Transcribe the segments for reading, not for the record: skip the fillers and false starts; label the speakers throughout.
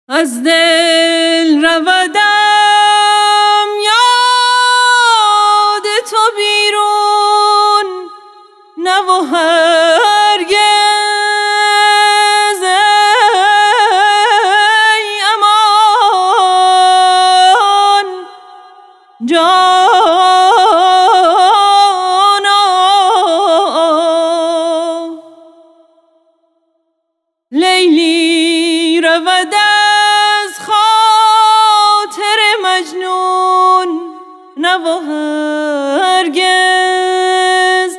Speaker 1: از دل رودم یاد تو بیرون، نه و هرگز ای امان جانا. لیلی رود نه و هرگز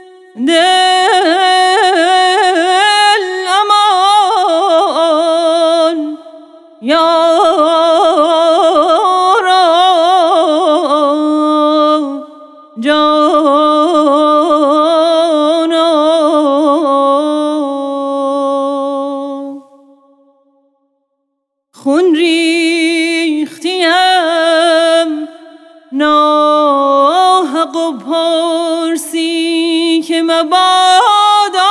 Speaker 1: دل امان یارا جانا. خون ریختیم ناحق و پرسی که مبادا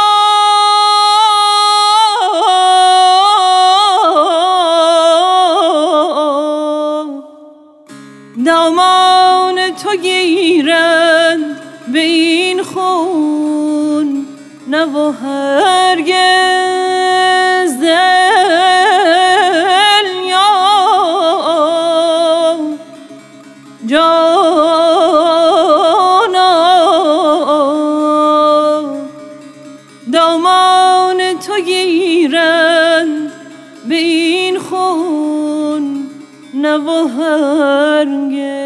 Speaker 1: دامان تو گیرند به این خون، نه و هرگز دل یا جانا. دامان تو گیرند به این خون، نه و هرگز